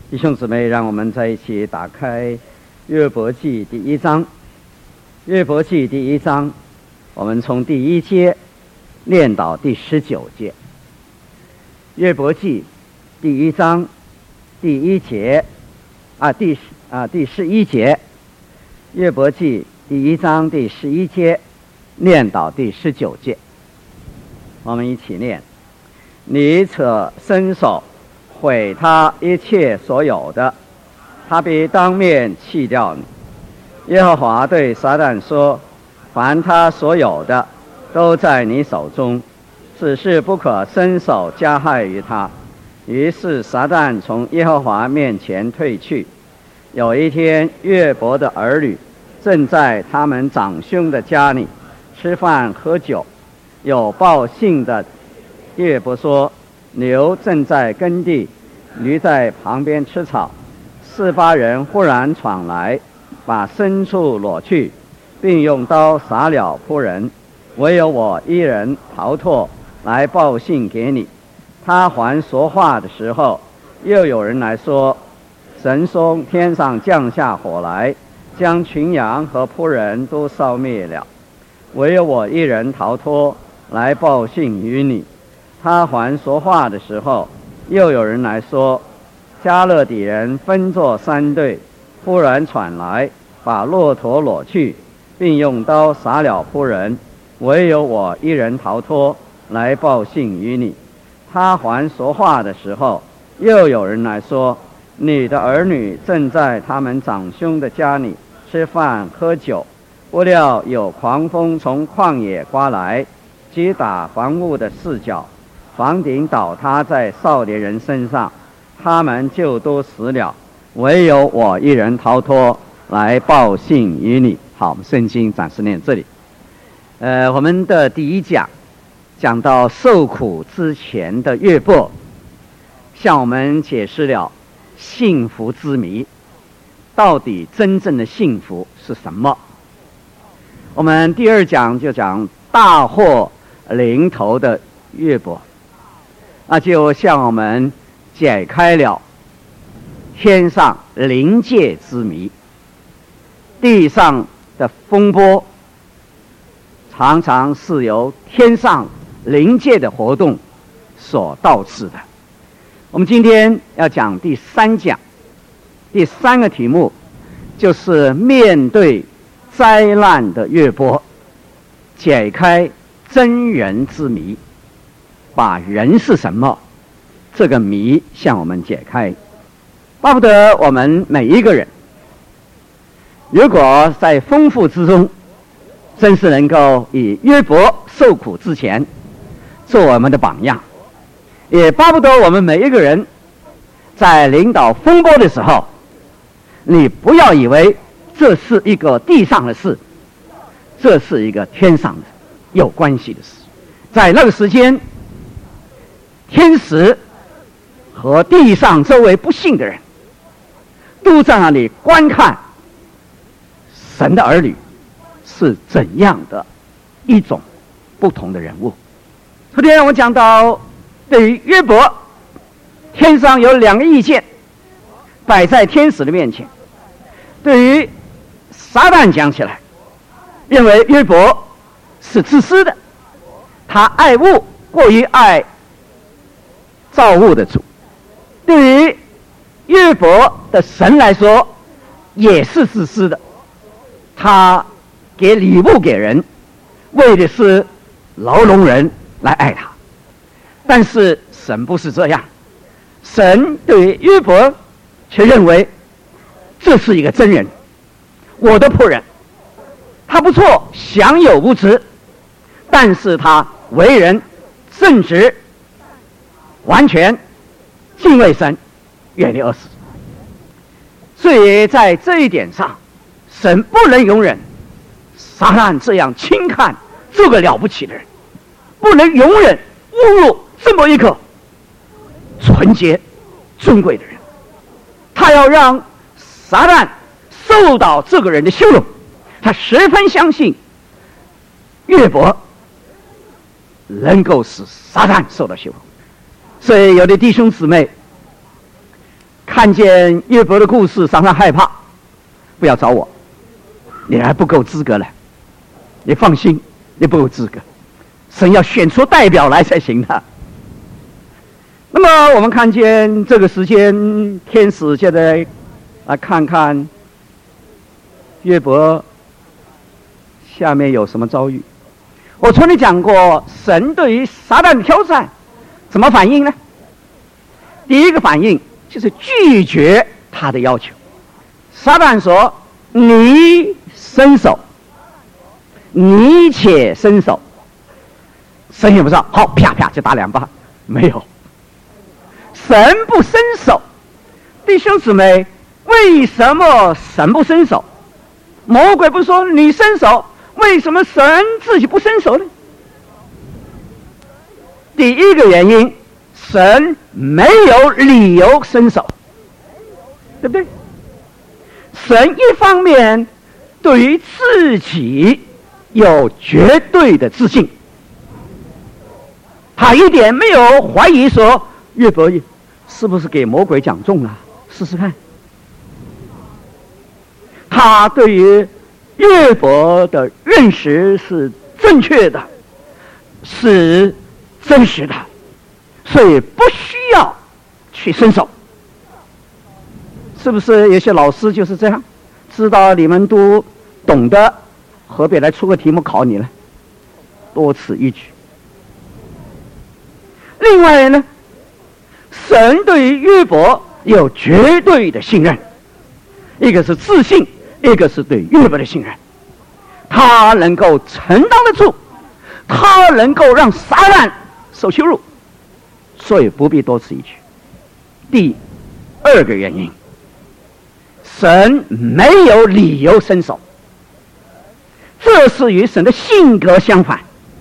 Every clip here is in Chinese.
弟兄姊妹，让我们在一起打开约伯记第1章。约伯记第1章，我们从第1节念到第19节。约伯记第1章第1节第11节。约伯记第1章第11节念到第19节。我们一起念：你扯伸手毁他一切所有的，他必当面弃掉你。耶和华对撒旦说：凡他所有的都在你手中，只是不可伸手加害于他。于是撒旦从耶和华面前退去。有一天，约伯的儿女正在他们长兄的家里吃饭喝酒，有报信的约伯说：牛正在耕地，驴在旁边吃草。4、8人忽然闯来，把牲畜掳去，并用刀杀了仆人，唯有我一人逃脱，来报信给你。他还说话的时候，又有人来说：神从天上降下火来，将群羊和仆人都烧灭了，唯有我一人逃脱，来报信于你。他还说话的时候，又有人来说：加勒底人分作3队，忽然闯来，把骆驼掳去，并用刀杀了仆人，唯有我一人逃脱，来报信于你。他还说话的时候，又有人来说：你的儿女正在他们长兄的家里吃饭喝酒，不料有狂风从旷野刮来，击打房屋的4角，房顶倒塌在少年人身上，他们就都死了，唯有我一人逃脱，来报信于你。好，我们圣经暂时念这里。我们的第1讲讲到受苦之前的约伯，向我们解释了幸福之谜，到底真正的幸福是什么？我们第2讲就讲大祸临头的约伯，那就向我们解开了天上临界之谜。地上的风波常常是由天上临界的活动所导致的。我们今天要讲第3讲，第3个题目就是面对灾难的约伯，解开真人之谜，把人是什么这个谜向我们解开。巴不得我们每一个人，如果在丰富之中，真是能够以约伯受苦之前做我们的榜样，也巴不得我们每一个人在领导风波的时候，你不要以为这是一个地上的事，这是一个天上的有关系的事。在那个时间，天使和地上周围不幸的人都在那里观看神的儿女是怎样的一种不同的人物。昨天我讲到，对于约伯，天上有2个意见摆在天使的面前。对于撒旦讲起来，认为约伯是自私的，他爱物过于爱造物的主。对于约伯的神来说，也是自私的，他给礼物给人，为的是牢笼人来爱他。但是神不是这样，神对于约伯却认为这是一个真人，我的仆人，他不错，享有无知，但是他为人正直，完全敬畏神，远离恶事。所以在这一点上，神不能容忍撒旦这样轻看这个了不起的人，不能容忍侮辱这么一个纯洁尊贵的人。他要让撒旦受到这个人的羞辱。他十分相信约伯能够使撒旦受到羞辱。所以有的弟兄姊妹看见约伯的故事，常常害怕，不要找我，你还不够资格了。你放心，你不够资格，神要选出代表来才行的。那么我们看见这个时间，天使现在来看看约伯下面有什么遭遇。我曾经讲过，神对于撒旦的挑战怎么反应呢？第一个反应就是拒绝他的要求。撒旦说：“你伸手，你且伸手。”神也不知道，好，啪啪就打2巴，没有。神不伸手，弟兄姊妹，为什么神不伸手？魔鬼不说你伸手，为什么神自己不伸手呢？第一个原因，神没有理由伸手，对不对？神一方面对于自己有绝对的自信，他一点没有怀疑说约伯是不是给魔鬼讲中了，试试看。他对于约伯的认识是正确的，是真实的，所以不需要去伸手。是不是有些老师就是这样，知道你们都懂得，何必来出个题目考你呢？多此一举。另外呢，神对于约伯有绝对的信任，一个是自信，一个是对约伯的信任。他能够承担得住，他能够让撒旦受羞辱，所以不必多此一举。第二个原因，神没有理由伸手，这是与神的性格相反。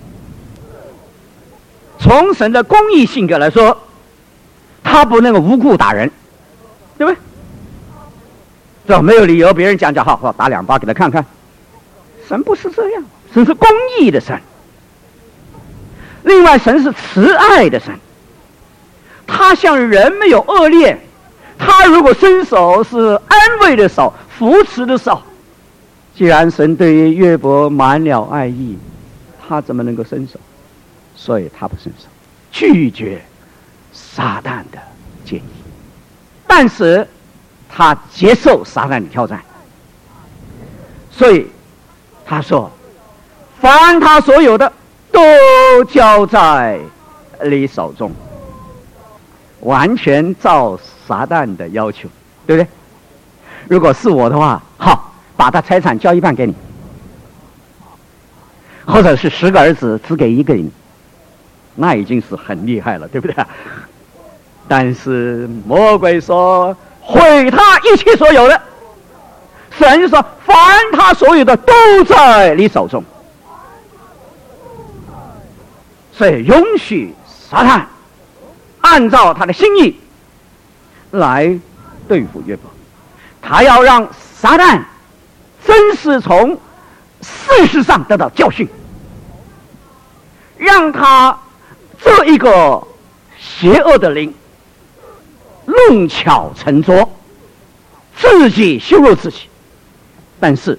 从神的公义性格来说，他不能够无故打人，对不对？这没有理由，别人讲好打2巴给他看看。神不是这样，神是公义的神。另外，神是慈爱的神，他向人没有恶劣，他如果伸手是安慰的手，扶持的手。既然神对于约伯满了爱意，他怎么能够伸手？所以他不伸手，拒绝撒旦的建议，但是他接受撒旦的挑战。所以他说：“凡他所有的，都交在你手中。”完全照撒旦的要求，对不对？如果是我的话，好，把他财产交一半给你，或者是10个儿子只给1个你，那已经是很厉害了，对不对？但是魔鬼说毁他一切所有的，神就说凡他所有的都在你手中，所以允许撒旦按照他的心意来对付约伯。他要让撒旦真是从事实上得到教训，让他这一个邪恶的灵弄巧成拙，自己羞辱自己。但是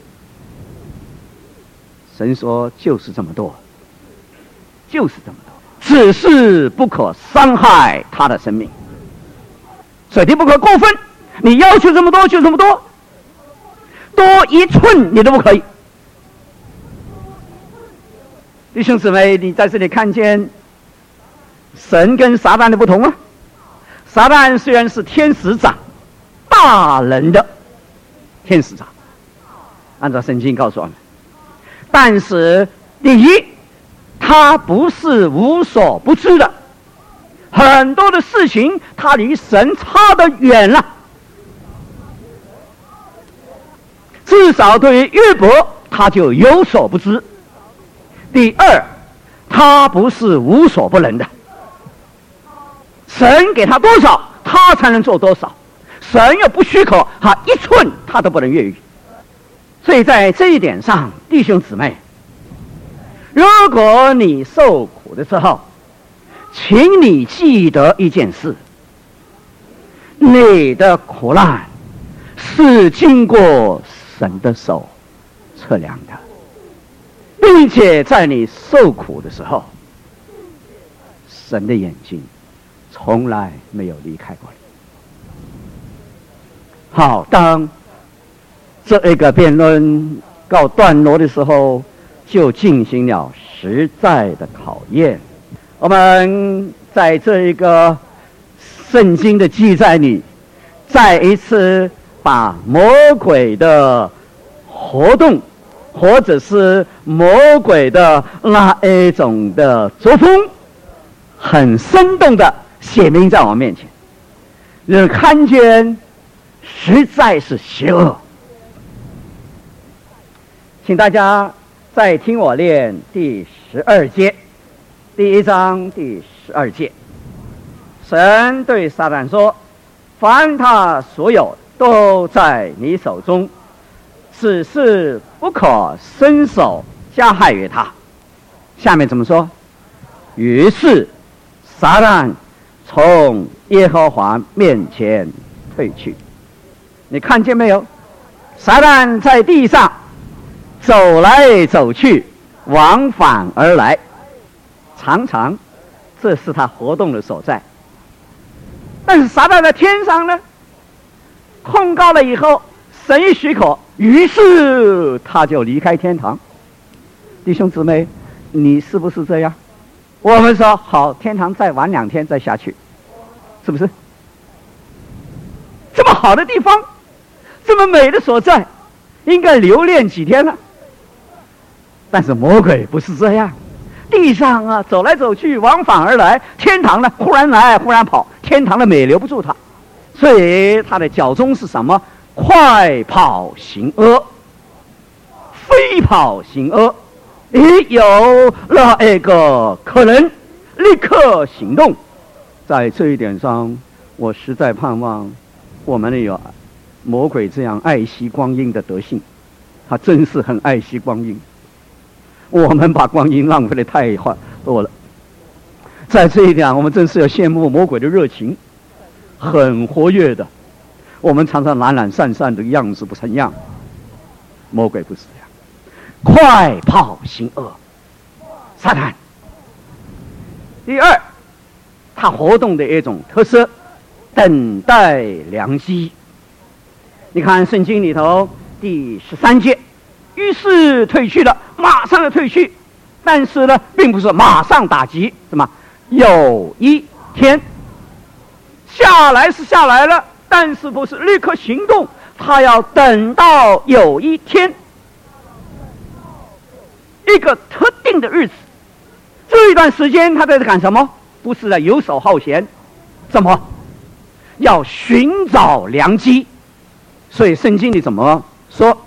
神说就是这么多，就是这么多，只是不可伤害他的生命，所以你不可过分，你要求这么多就这么多，多1寸你都不可以。弟兄姊妹，你在这里看见神跟撒旦的不同啊。撒旦虽然是天使长，大人的天使长，按照圣经告诉我们，但是第一，他不是无所不知的，很多的事情他离神差得远了。至少对于约伯他就有所不知。第二，他不是无所不能的，神给他多少他才能做多少，神又不许可他1寸他都不能越狱。所以在这一点上，弟兄姊妹，如果你受苦的时候，请你记得一件事， 你的苦难是经过神的手测量的，并且在你受苦的时候，神的眼睛从来没有离开过你。好，当这一个辩论告段落的时候，就进行了实在的考验。我们在这一个圣经的记载里，再一次把魔鬼的活动，或者是魔鬼的那一种的作风，很生动的写明在我面前，人看见实在是邪恶。请大家再听我念第12节，第1章第12节。神对撒旦说：凡他所有都在你手中，只是不可伸手加害于他。下面怎么说？于是撒旦从耶和华面前退去。你看见没有？撒旦在地上走来走去，往返而来，常常这是他活动的所在。但是撒旦在天上呢，控告了以后，神一许可，于是他就离开天堂。弟兄姊妹，你是不是这样？我们说好，天堂再晚2天再下去，是不是？这么好的地方，这么美的所在，应该留恋几天了。但是魔鬼不是这样，地上啊走来走去，往返而来，天堂呢忽然来忽然跑，天堂的美留不住他，所以他的脚中是什么？快跑行恶，飞跑行恶，有了一个可能立刻行动。在这一点上，我实在盼望我们有魔鬼这样爱惜光阴的德性，他真是很爱惜光阴。我们把光阴浪费的太多了，在这一点我们真是要羡慕魔鬼的热情，很活跃的。我们常常懒懒散散的样子不成样，魔鬼不是这样，快跑行恶，撒旦。第二，他活动的一种特色，等待良机。你看圣经里头第13节，于是退去了，马上的退去，但是呢并不是马上打击，什么？有一天下来是下来了，但是不是立刻行动，他要等到有一天，一个特定的日子。这一段时间他在干什么？不是在游手好闲，怎么？要寻找良机。所以圣经里怎么说？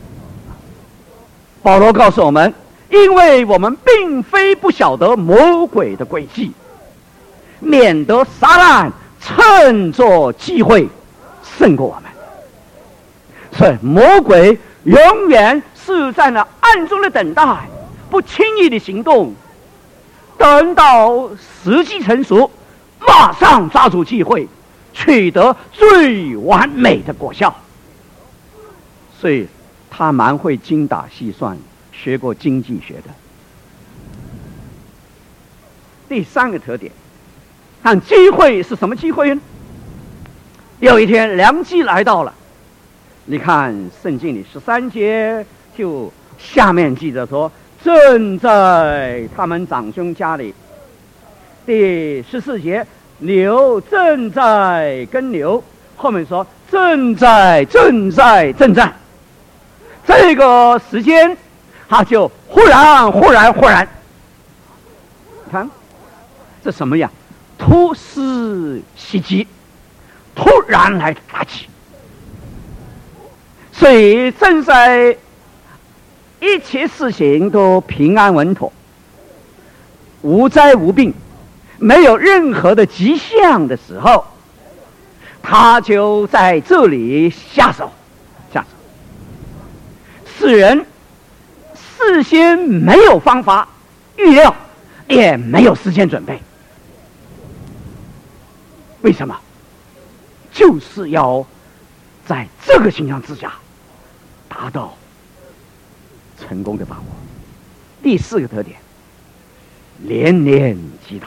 保罗告诉我们，因为我们并非不晓得魔鬼的诡计，免得撒旦趁着机会胜过我们。所以魔鬼永远是在那暗中的等待，不轻易的行动，等到时机成熟，马上抓住机会，取得最完美的果效。所以他蛮会精打细算，学过经济学的。第三个特点，看机会是什么机会呢？有一天良机来到了，你看圣经里13节就下面记着说，正在他们长兄家里。第14节，牛正在跟牛，后面说正在。这个时间他就忽然，你看这什么呀？突施袭击，突然来打击。所以正在一切事情都平安稳妥，无灾无病，没有任何的迹象的时候，他就在这里下手。世人事先没有方法预料，也没有时间准备。为什么？ 就是要在这个形象之下达到成功的把握。第4个特点，连连击打。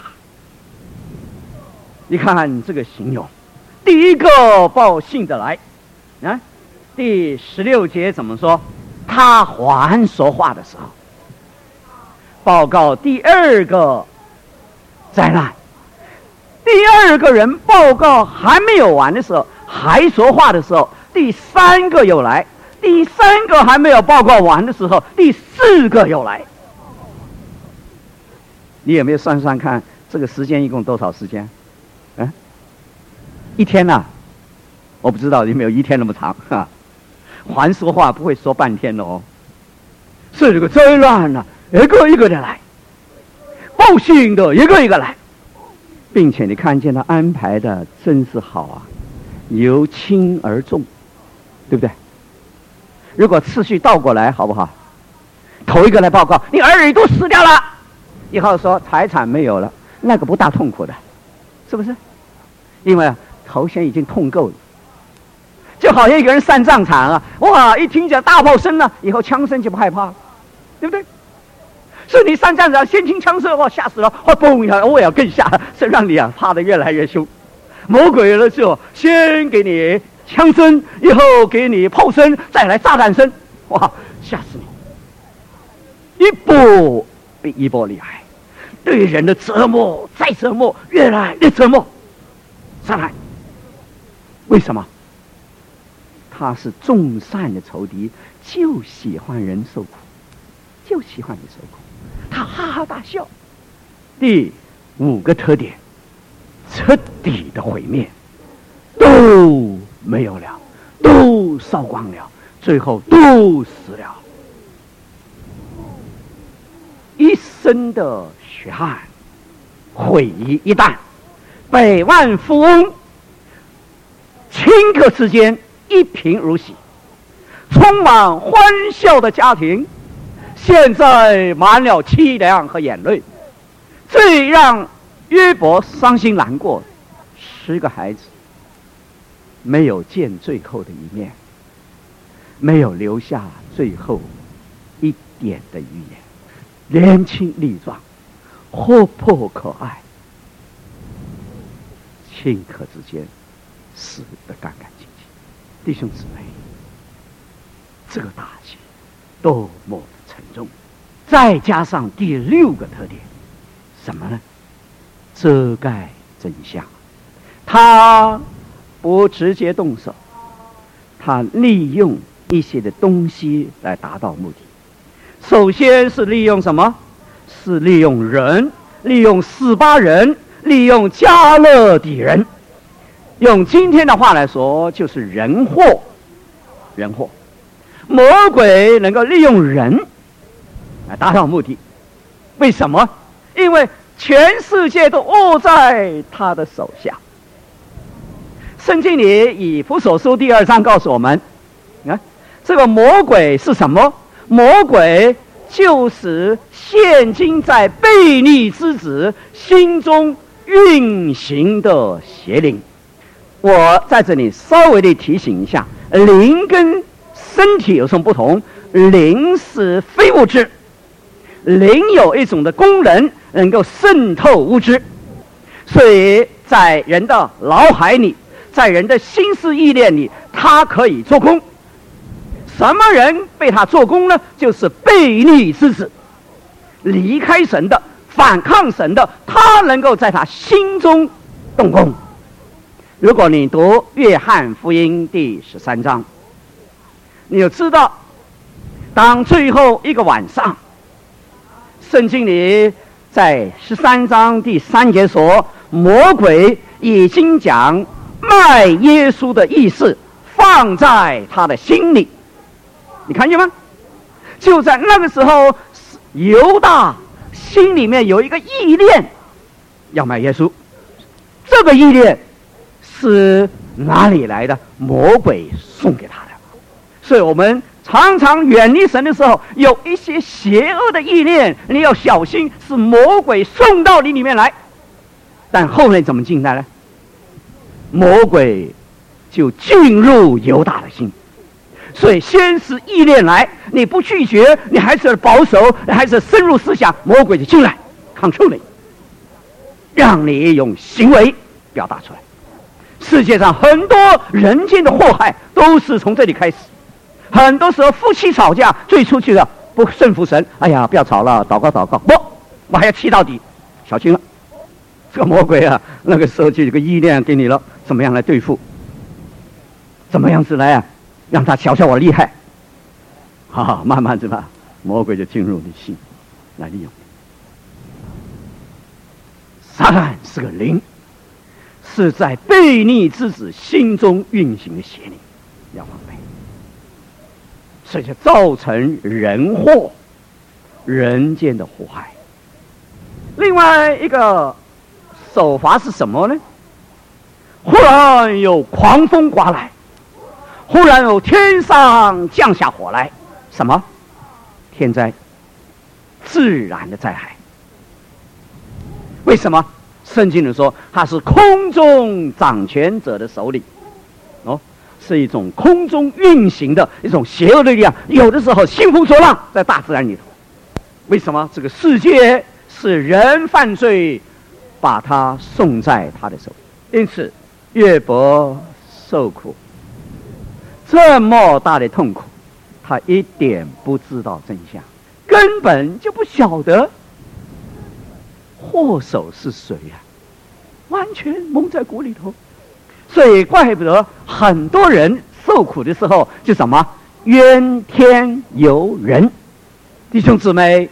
你看这个形容，第一个报信的来，第16节怎么说？他还说话的时候，报告第2个灾难。第2个人报告还没有完的时候，还说话的时候，第3个又来，第3个还没有报告完的时候，第4个又来。你有没有算算看，这个时间一共多少时间？一天啊，我不知道有没有一天那么长哈。还说话不会说半天的哦。所以这个灾难啊，一个一个的来，报信的一个一个来，并且你看见他安排的真是好啊，由轻而重，对不对？如果次序倒过来好不好？头一个来报告，你儿女都死掉了，以后说财产没有了，那个不大痛苦的，是不是？因为头先已经痛够了。就好像一个人上战场啊，哇，一听见大炮声了，以后枪声就不害怕了，对不对？是你上战场先听枪声，哇，吓死了，哇，嘣一下，我也要更吓，是让你啊怕得越来越凶。魔鬼的时候，先给你枪声，以后给你炮声，再来炸弹声，哇，吓死你！一波比一波厉害，对人的折磨再折磨，越来越折磨。上来，为什么？他是众善的仇敌，就喜欢人受苦，就喜欢你受苦，他哈哈大笑。第5个特点，彻底的毁灭，都没有了，都烧光了，最后都死了。一生的血汗毁于一旦，百万富翁顷刻之间一贫如洗，充满欢笑的家庭现在满了凄凉和眼泪。最让约伯伤心难过，10个孩子没有见最后的一面，没有留下最后一点的遗言。年轻力壮，活泼可爱，顷刻之间死得干干净净。弟兄姊妹，这个打击多么沉重！再加上第6个特点，什么呢？遮盖真相。他不直接动手，他利用一些的东西来达到目的。首先是利用什么？是利用人，利用斯巴人，利用加勒底人。用今天的话来说，就是人祸。人祸，魔鬼能够利用人来达到目的。为什么？因为全世界都握在他的手下。圣经里以弗所书第2章告诉我们，这个魔鬼是什么？魔鬼就是现今在悖逆之子心中运行的邪灵。我在这里稍微的提醒一下，灵跟身体有什么不同？灵是非物质，灵有一种的功能能够渗透物质，所以在人的脑海里，在人的心思意念里，它可以做工。什么人被他做工呢？就是悖逆之子，离开神的，反抗神的，他能够在他心中动工。如果你读约翰福音第13章，你就知道，当最后一个晚上，圣经里在13章第3节说，魔鬼已经将卖耶稣的意思放在他的心里。你看见吗？就在那个时候，犹大心里面有一个意念，要卖耶稣。这个意念是哪里来的？魔鬼送给他的。所以我们常常远离神的时候，有一些邪恶的意念，你要小心，是魔鬼送到你里面来。但后面怎么进来呢？魔鬼就进入犹大的心。所以先是意念来，你不拒绝，你还是保守，你还是深入思想，魔鬼就进来 control 你，让你用行为表达出来。世界上很多人间的祸害都是从这里开始。很多时候夫妻吵架，最初去的不顺服神，哎呀，不要吵了，祷告祷告，不，我还要气到底，小心了，这个魔鬼啊，那个时候就有个意念给你了，怎么样来对付，怎么样子来啊，让他瞧瞧我厉害，慢慢的吧，魔鬼就进入你心来利用。撒旦是个灵，是在悖逆之子心中运行的邪灵，要防备，所以就造成人祸，人间的祸害。另外一个手法是什么呢？忽然有狂风刮来，忽然有天上降下火来，什么？天灾，自然的灾害。为什么？圣经里说他是空中掌权者的首领，是一种空中运行的一种邪恶的力量，有的时候兴风作浪在大自然里头。为什么？这个世界是人犯罪，把他送在他的手里。因此约伯受苦，这么大的痛苦，他一点不知道真相，根本就不晓得祸首是谁呀，完全蒙在鼓里头。所以怪不得很多人受苦的时候就什么怨天尤人。弟兄姊妹，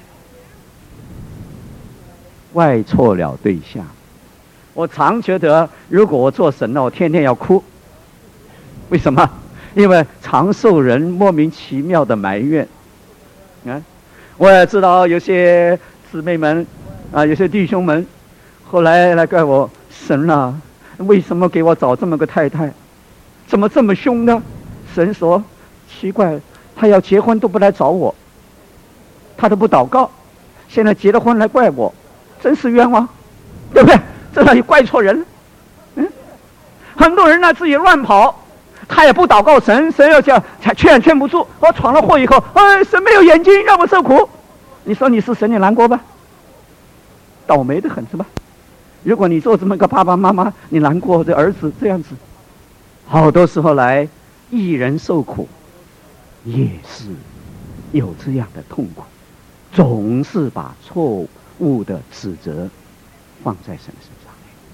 怪错了对象。我常觉得如果我做神了，我天天要哭。为什么？因为常受人莫名其妙的埋怨。我也知道有些姊妹们有些弟兄们后来来怪我，神啊，为什么给我找这么个太太，怎么这么凶呢？神说奇怪，他要结婚都不来找我，他都不祷告，现在结了婚来怪我，真是冤枉，对不对？这哪里怪错人了？很多人呢自己乱跑，他也不祷告神，神要叫劝不住，我闯了祸以后，神没有眼睛让我受苦，你说你是神，你难过吧？倒霉的很是吧？如果你做这么个爸爸妈妈，你难过的儿子这样子，好多时候来一人受苦，也是有这样的痛苦，总是把错误的指责放在神身上。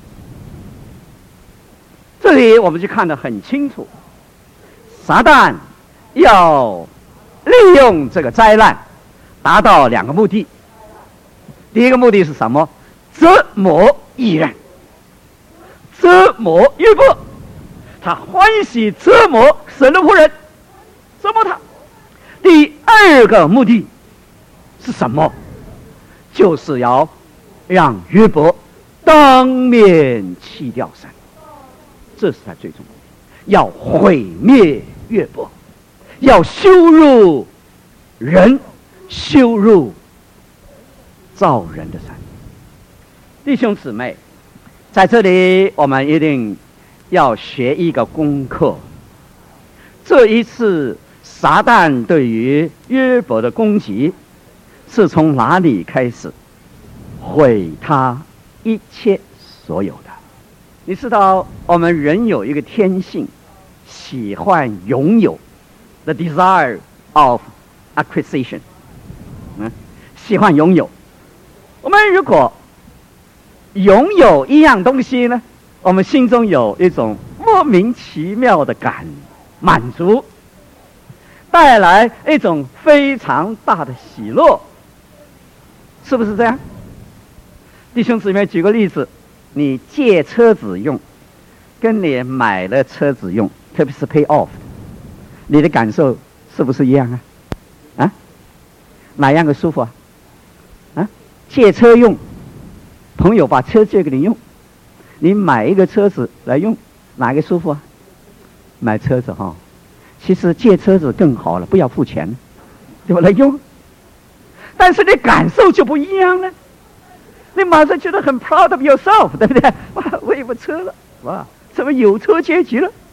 这里我们就看得很清楚，撒旦要利用这个灾难达到两个目的。第一个目的是什么？折磨义人，折磨约伯，他欢喜折磨神的仆人，折磨他。第二个目的是什么？就是要让约伯当面弃掉神，这是他最终目的，要毁灭约伯，要羞辱人，羞辱造人的神。弟兄姊妹，在这里我们一定要学一个功课。这一次撒旦对于约伯的攻击是从哪里开始？毁他一切所有的。你知道我们人有一个天性，喜欢拥有 the desire of acquisition， 喜欢拥有。我们如果拥有一样东西呢，我们心中有一种莫名其妙的满足，带来一种非常大的喜乐，是不是这样？弟兄姊妹，举个例子，你借车子用跟你买了车子用，特别是 pay off， 你的感受是不是一样啊？哪样的舒服啊？借车用，朋友把车借给你用，你买一个车子来用，哪个舒服啊？买车子其实借车子更好了，不要付钱，对吧？来用，但是你感受就不一样了，你马上觉得很 proud of yourself， 对不对？哇，我有个车了，哇，什么有车阶级了？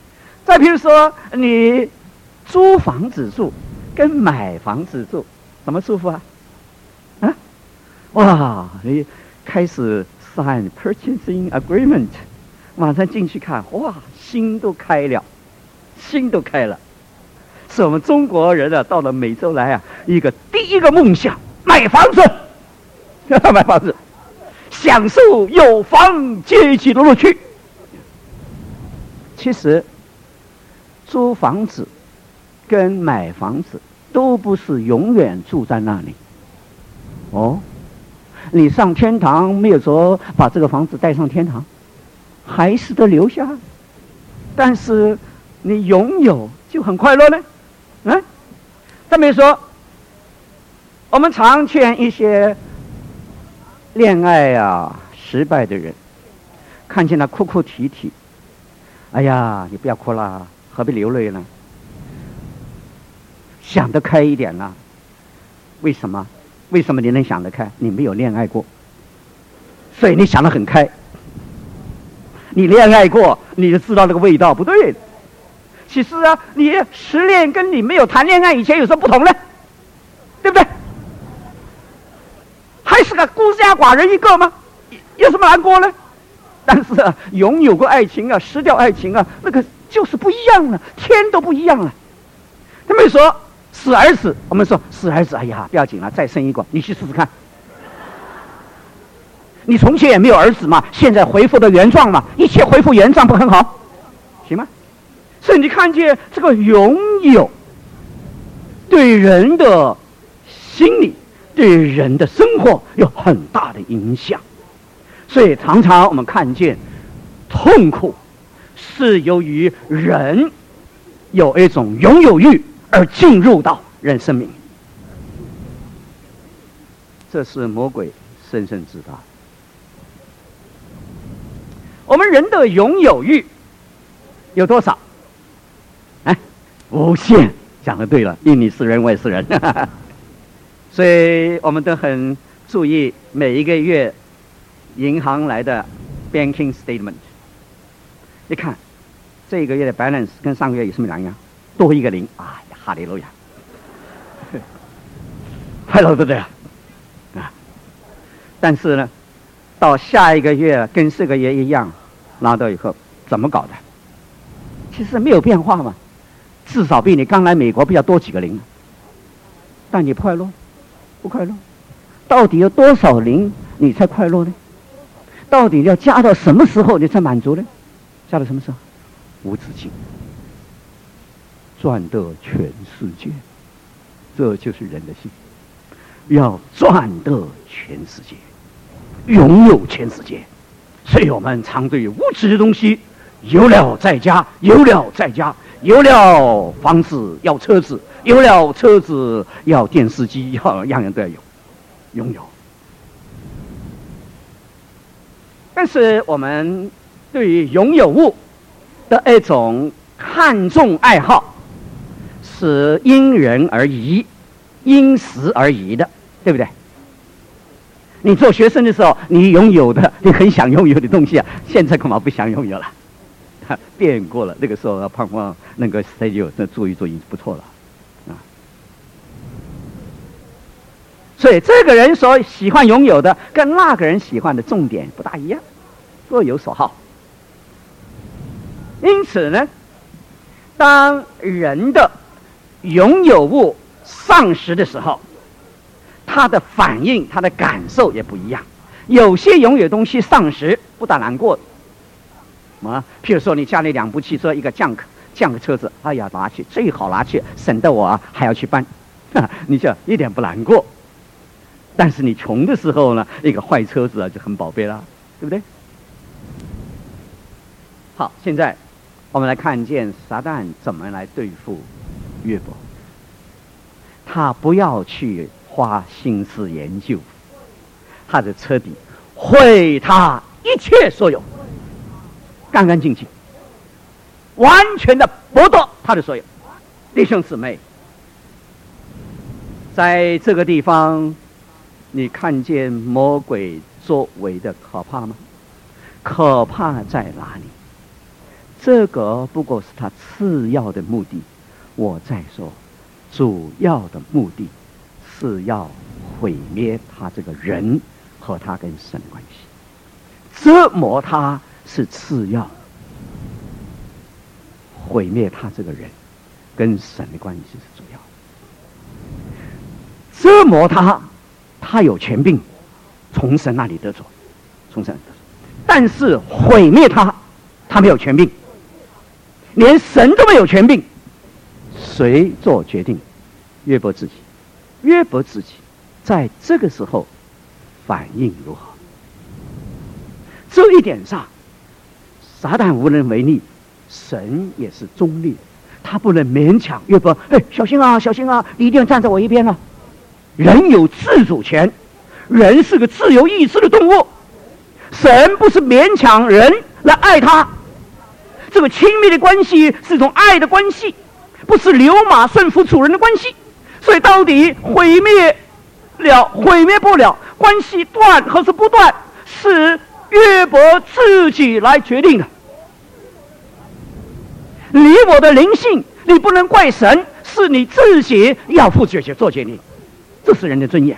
再比如说，你租房子住跟买房子住，怎么舒服啊？啊，哇，你开始 sign purchasing agreement， 马上进去看，哇，心都开了，心都开了。是我们中国人啊，到了美洲来啊，第一个梦想，买房子，买房子，享受有房阶级的乐趣。其实，租房子跟买房子都不是永远住在那里。哦，你上天堂没有说把这个房子带上天堂，还是得留下。但是你拥有就很快乐呢。再比如说，我们常劝一些恋爱失败的人，看见他哭哭啼啼，哎呀，你不要哭啦，何必流泪呢？想得开一点啦。为什么？为什么你能想得开？你没有恋爱过，所以你想得很开。你恋爱过，你就知道那个味道不对。其实你失恋跟你没有谈恋爱以前有什么不同呢？对不对？还是个孤家寡人一个吗？有什么难过呢？但是拥有过爱情失掉爱情那个就是不一样了，天都不一样了。他们说死儿子，我们说死儿子，哎呀，不要紧了，再生一个，你去试试看。你从前也没有儿子嘛，现在恢复的原状嘛，一切恢复原状不很好？行吗？所以你看见这个拥有对人的心理、对人的生活有很大的影响。所以常常我们看见痛苦是由于人有一种拥有欲而进入到人生命，这是魔鬼深深知道。我们人的拥有欲有多少？无限，讲得对了，因你是人，我也是人。所以我们都很注意每一个月银行来的 banking statement。你看这个月的 balance 跟上个月有什么两样？多一个零，哎呀，哈利路亚，快乐不对啊！但是呢，到下一个月跟这个月一样，拿到以后怎么搞的？其实没有变化嘛。至少比你刚来美国比较多几个零，但你快乐不快乐？到底有多少零你才快乐呢？到底要加到什么时候你才满足呢？加到什么时候？无止境，赚得全世界，这就是人的心，要赚得全世界，拥有全世界。所以我们常对物质的东西有了再加，有了再加。有了房子要车子，有了车子要电视机，样样都要有，拥有。但是我们对于拥有物的一种看重爱好，是因人而异，因时而异的，对不对？你做学生的时候，你拥有的，你很想拥有的东西现在恐怕不想拥有了。变过了，那个时候盼望那个 stage 做一做已经不错了所以这个人所喜欢拥有的跟那个人喜欢的重点不大一样，各有所好。因此呢，当人的拥有物丧失的时候，他的反应、他的感受也不一样。有些拥有东西丧失不大难过譬如说你家里2部汽车，一个junk车子，哎呀，拿去最好拿去，省得我还要去搬，你就一点不难过。但是你穷的时候呢，一个坏车子就很宝贝啦，对不对？好，现在我们来看见撒旦怎么来对付约伯。他不要去花心思研究他的车底，毁他一切所有，干干净净，完全的剥夺他的所有。弟兄姊妹，在这个地方你看见魔鬼作为的可怕吗？可怕在哪里？ 这个不过是他次要的目的。我再说，主要的目的是要毁灭他这个人和他跟神的关系。折磨他是次要，毁灭他这个人跟神的关系是主要。折磨他，他有权柄从神那里得着，从神那里得着。但是毁灭他，他没有权柄，连神都没有权柄。谁做决定？约伯自己。约伯自己在这个时候反应如何？这一点上，撒旦无能为力，神也是中立，他不能勉强约伯。小心啊，小心啊，你一定要站在我一边啊！人有自主权，人是个自由意志的动物，神不是勉强人来爱他。这个亲密的关系是一种爱的关系，不是流马顺服主人的关系。所以到底毁灭不了，关系断还是不断，是约伯自己来决定的。你我的灵性，你不能怪神，是你自己要负责做决定，这是人的尊严。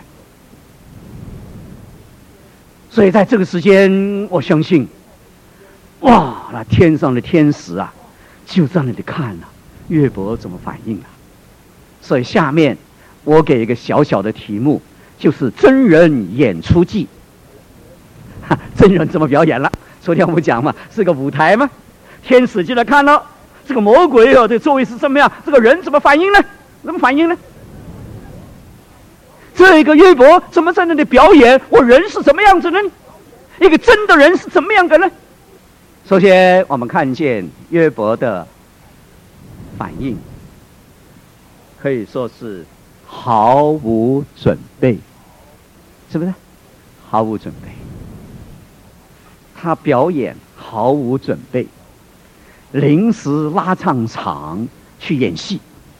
所以在这个时间，我相信，哇，那天上的天使啊，就在那里看了约伯怎么反应啊。所以下面我给一个小小的题目，就是真人演出记。真人怎么表演了？昨天我们讲嘛，是个舞台嘛，天使就来看了这个魔鬼哦，这座位是怎么样？这个人怎么反应呢？怎么反应呢？这个约伯怎么在那里表演？我人是什么样子呢？一个真的人是怎么样的呢？首先，我们看见约伯的反应，可以说是毫无准备，是不是？毫无准备。他表演毫无准备，临时拉上场去演戏，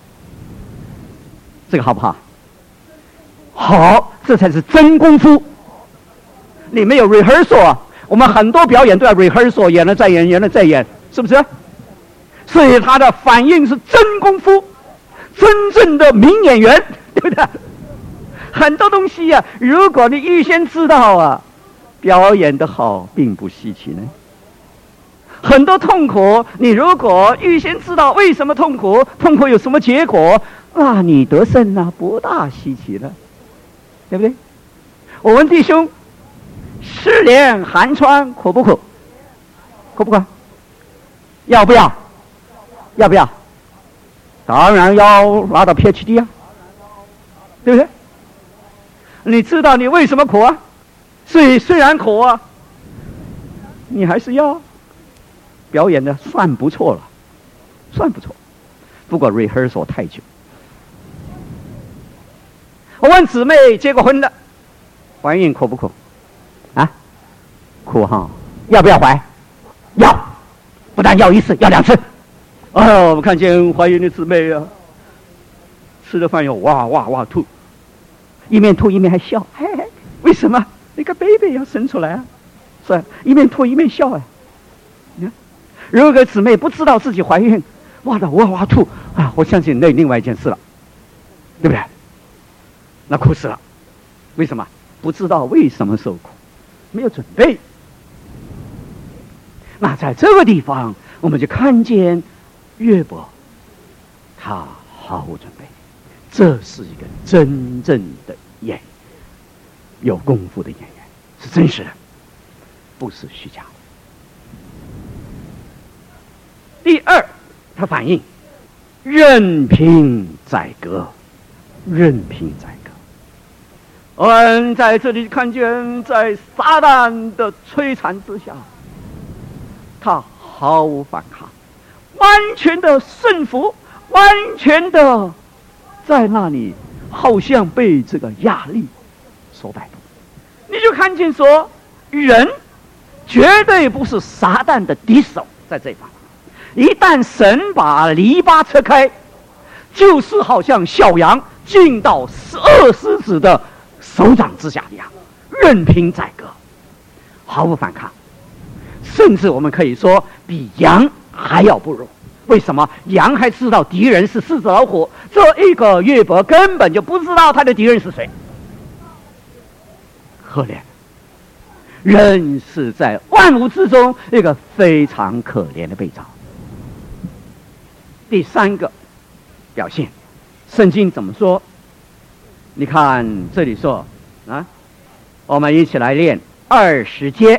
这个好不好？好，这才是真功夫。你没有 rehearsal 啊，我们很多表演都要 rehearsal， 演了再演，演了再演，是不是？所以他的反应是真功夫，真正的名演员，对不对？很多东西啊，如果你预先知道啊，表演得好并不稀奇呢。很多痛苦，你如果预先知道为什么痛苦，痛苦有什么结果，那你得胜啊，不大稀奇了，对不对？我问弟兄，失联寒窗苦不苦？苦不苦？要不要？要不要？当然要拿到 PhD 啊，对不对？你知道你为什么苦啊？虽然苦啊，你还是要表演的算不错了，算不错。不过 rehearsal 太久。我问姊妹结过婚的，怀孕苦不苦？啊，苦哈。要不要怀？要，不但要一次，要2次。我们看见怀孕的姊妹啊，吃了饭要哇哇哇吐，一面吐一面还笑，嘿嘿，为什么？那个 baby 要生出来啊，是一面吐一面笑啊。你看，如果姊妹不知道自己怀孕，哇的哇哇吐啊，我相信那另外一件事了，对不对？那苦死了。为什么？不知道为什么受苦，没有准备。那在这个地方，我们就看见约伯，他毫无准备，这是一个真正的演员，有功夫的演员，是真实的，不是虚假的。第二，他反应任凭宰割，任凭宰割。我们在这里看见，在撒旦的摧残之下，他毫无反抗，完全的顺服，完全的在那里好像被这个压力所摆动。你就看见说，人绝对不是撒旦的敌手，在这一方一旦神把篱笆扯开，就是好像小羊进到恶狮子的手掌之下一样，任凭宰割，毫无反抗，甚至我们可以说比羊还要不如。为什么？羊还知道敌人是狮子老虎，这一个约伯根本就不知道他的敌人是谁。可怜，人是在万物之中一个非常可怜的被造。第三个表现，圣经怎么说？你看这里说啊，我们一起来练20节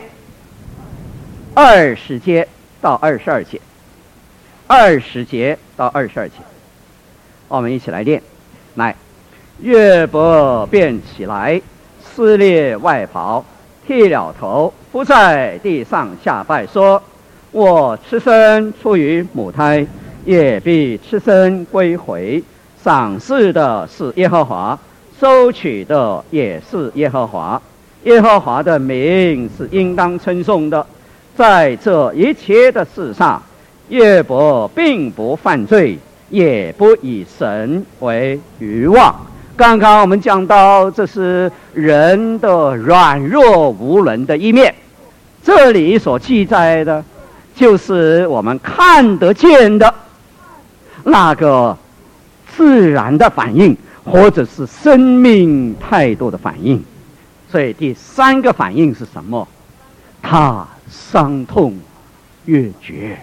，20节到22节，20节到22节，我们一起来练。来，约伯便起来，撕裂外袍，剃了头，伏在地上下拜，说：我赤身出于母胎，也必赤身归回。赏赐的是耶和华，收取的也是耶和华。耶和华的名是应当称颂的。在这一切的事上，约伯并不犯罪，也不以神为愚妄。刚刚我们讲到，这是人的软弱无能的一面。这里所记载的，就是我们看得见的那个自然的反应，或者是生命态度的反应。所以第三个反应是什么？他伤痛欲绝，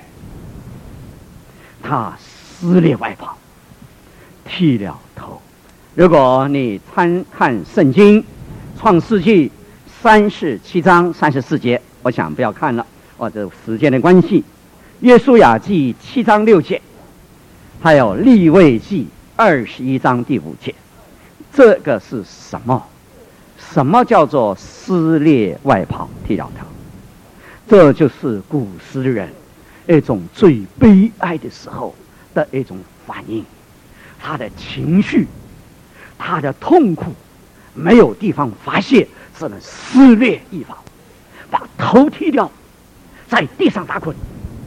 他撕裂外袍，剃了头。如果你参看圣经创世纪37章34节，我想不要看了，这时间的关系。约书亚记7章6节，还有利未记21章第5节，这个是什么？什么叫做撕裂外袍剃了头？这就是古时人一种最悲哀的时候的一种反应，他的情绪，他的痛苦没有地方发泄，只能撕裂衣服，把头剃掉，在地上打滚。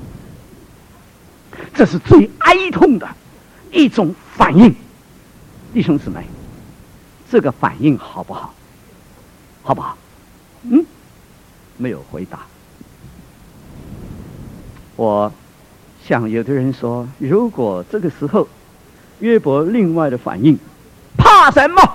这是最哀痛的一种反应。弟兄姊妹，这个反应好不好？好不好？没有回答。我向有的人说，如果这个时候约伯另外的反应，怕什么？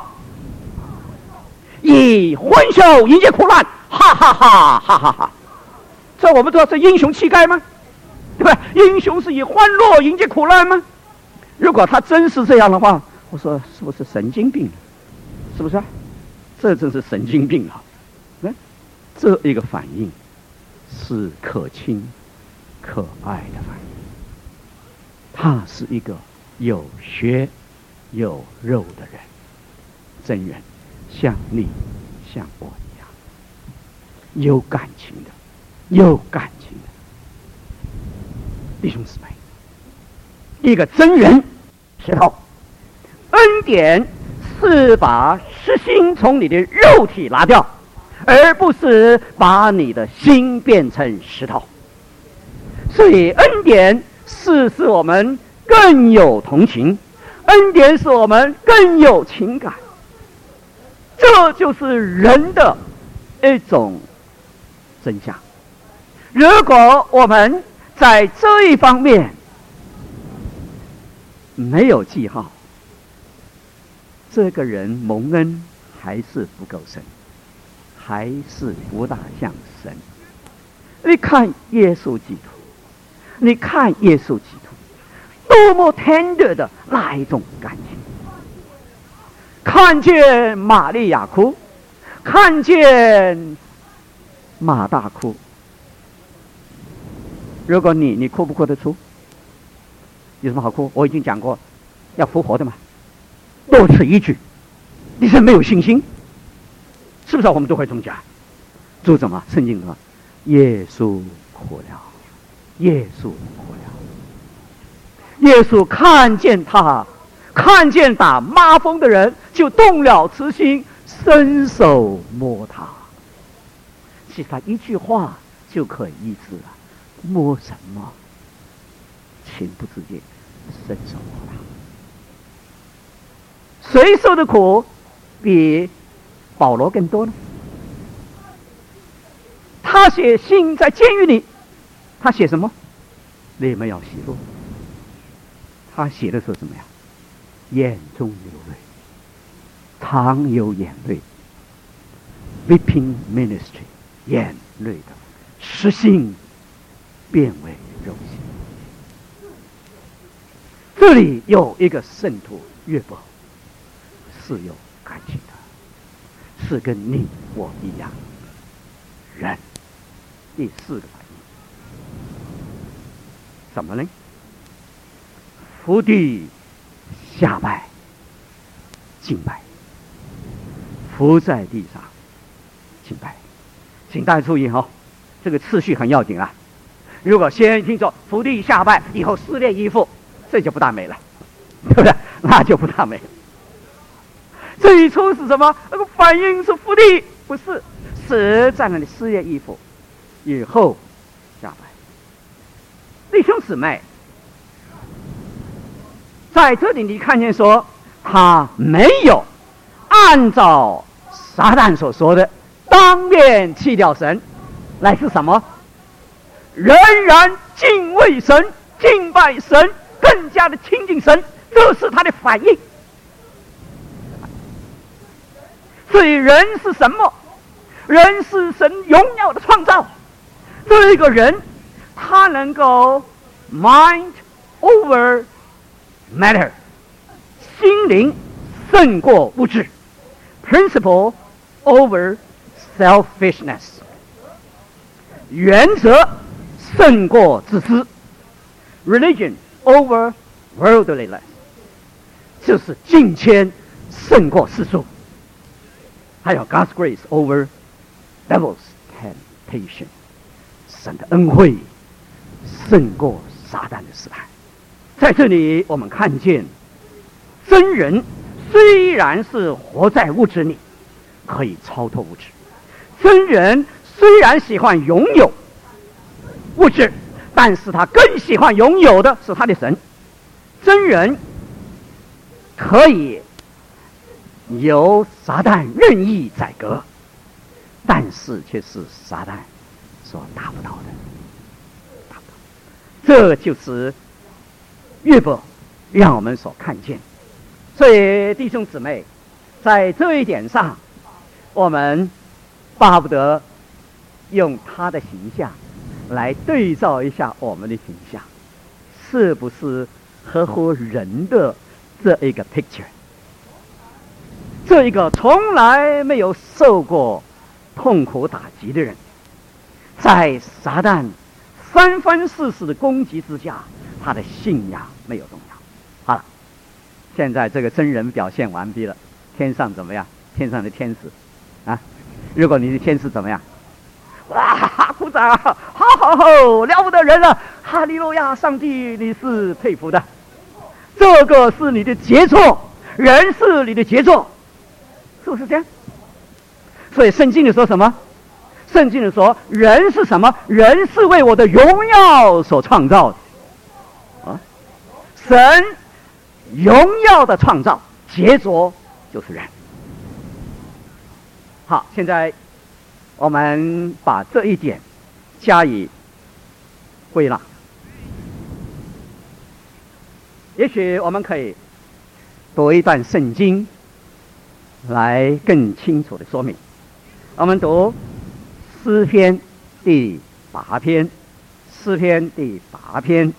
以欢笑迎接苦难，哈哈哈哈哈哈！这我们知道是英雄气概吗？对吧？英雄是以欢乐迎接苦难吗？如果他真是这样的话，我说是不是神经病？是不是啊？这真是神经病啊！这一个反应是可亲可爱的反应，他是一个有血有肉的人，真人，像你像我一样，有感情的，有感情的弟兄姊妹，一个真人石头。恩典是把实心从你的肉体拿掉，而不是把你的心变成石头。所以恩典是使我们更有同情，恩典使我们更有情感。这就是人的一种真相。如果我们在这一方面没有记号，这个人蒙恩还是不够深，还是不大像神。你看耶稣基督，你看耶稣基督多么 tender 的那一种感情，看见玛利亚哭，看见马大哭。如果你哭不哭得出？有什么好哭？我已经讲过要复活的嘛，多此一举。你是没有信心，是不是？我们都会这么讲。主怎么？圣经说耶稣哭了，耶稣哭了。耶稣看见他，看见打麻风的人，就动了慈心，伸手摸他。其实他一句话就可以医治了。摸什么？情不自禁伸手摸他。谁受的苦比保罗更多呢？他写信在监狱里，他写什么？ 你们要喜乐。他写的是什么呀？眼中流泪，常有眼泪。Weeping ministry， 眼泪的实性变为肉心。这里有一个圣徒约伯，是有感情的，是跟你我一样人。第四个反应，什么呢？伏地下拜敬拜，伏在地上敬拜。请大家注意哈，这个次序很要紧啊。如果先听说伏地下拜，以后撕裂衣服，这就不大美了，对不对？那就不大美了。最初是什么？那个反应是伏地，不是，是在那里撕裂衣服，以后下拜。弟兄姊妹，在这里你看见说，他没有按照撒旦所说的当面弃掉神，乃是什么？仍然敬畏神，敬拜神，更加的亲近神，这是他的反应。所以人是什么？人是神荣耀的创造。这一个人，他能够 mind over matter， 心灵胜过物质 ，principle over selfishness， 原则胜过自私 ，religion over worldliness， 就是敬虔胜过世俗，还有 God's grace over devil's temptation， 神的恩惠胜过撒旦的试探。在这里我们看见真人虽然是活在物质里，可以超脱物质。真人虽然喜欢拥有物质，但是他更喜欢拥有的是他的神。真人可以由撒旦任意宰割，但是却是撒旦所达不到的。这就是约伯让我们所看见。所以弟兄姊妹，在这一点上，我们巴不得用他的形象来对照一下我们的形象，是不是合乎人的这一个 picture。 这一个从来没有受过痛苦打击的人，在撒旦三番四次的攻击之下，他的信仰没有动摇。好了，现在这个真人表现完毕了，天上怎么样？天上的天使啊，如果你是天使怎么样？哇，鼓掌，好好好，了不得人了，哈利路亚，上帝你是佩服的，这个是你的杰作，人是你的杰作，是不是这样？所以圣经里说什么？圣经里说人是什么？人是为我的荣耀所创造的啊！神荣耀的创造杰作就是人。好，现在我们把这一点加以归纳。也许我们可以读一段圣经来更清楚的说明。我们读诗篇第8篇，诗篇第8篇。